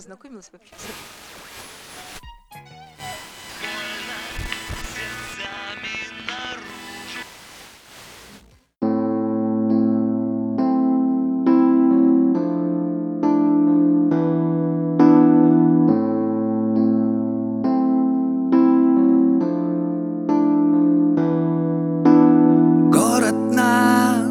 познакомилась вообще с... Город наш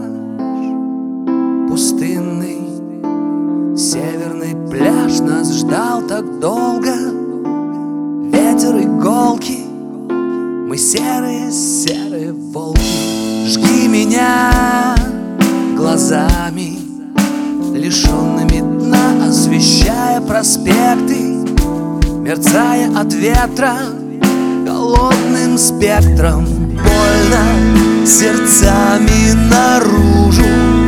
пустынный, северный пляж нас ждал так долго. Ветер иголки, мы серые, серые волки. Жги меня глазами, лишенными дна, освещая проспекты, мерцая от ветра холодным спектром. Больно сердцами наружу,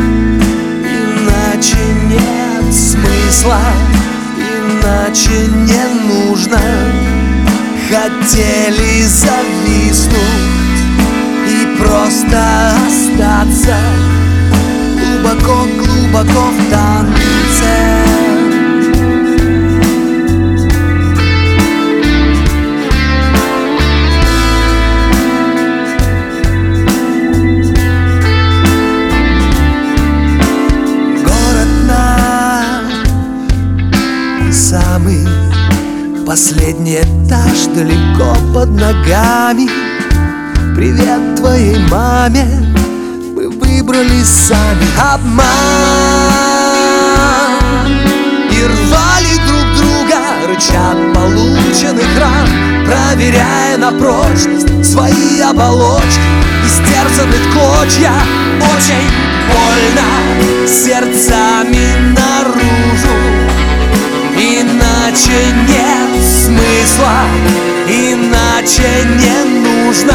иначе нет смысла, иначе не нужно. Хотели зависнуть и просто остаться глубоко-глубоко в танце. Самый последний этаж далеко под ногами. Привет твоей маме, мы выбрали сами обман и рвали друг друга, рыча от полученных ран, проверяя на прочность свои оболочки, истерзаны в клочья. Очень больно сердцами наружу, иначе нет смысла, иначе не нужно.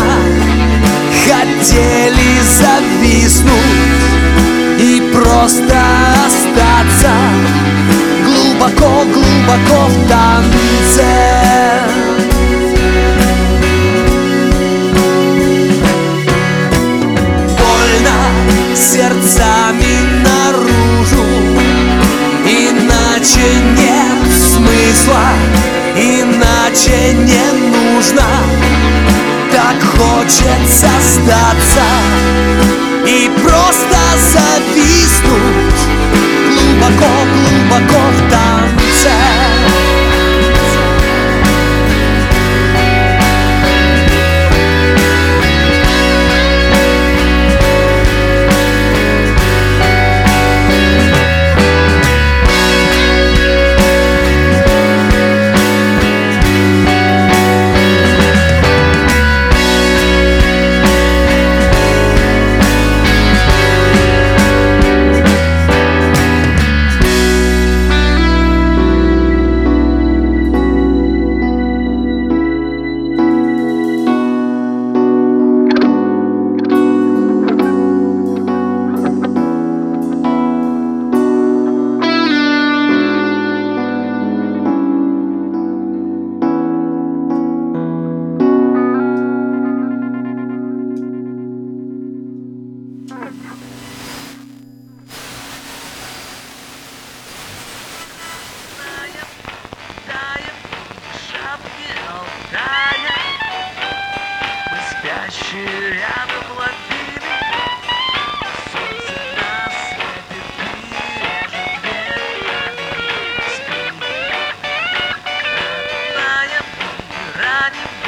Хотели зависнуть и просто остаться глубоко-глубоко в танце. Больно сердцами наружу, иначе нет смысла, иначе не нужно. Так хочется сдаться и просто зависнуть глубоко-глубоко в танце. Рядом лавины, солнце на свете бережет ветрами. Спи, родная, ранним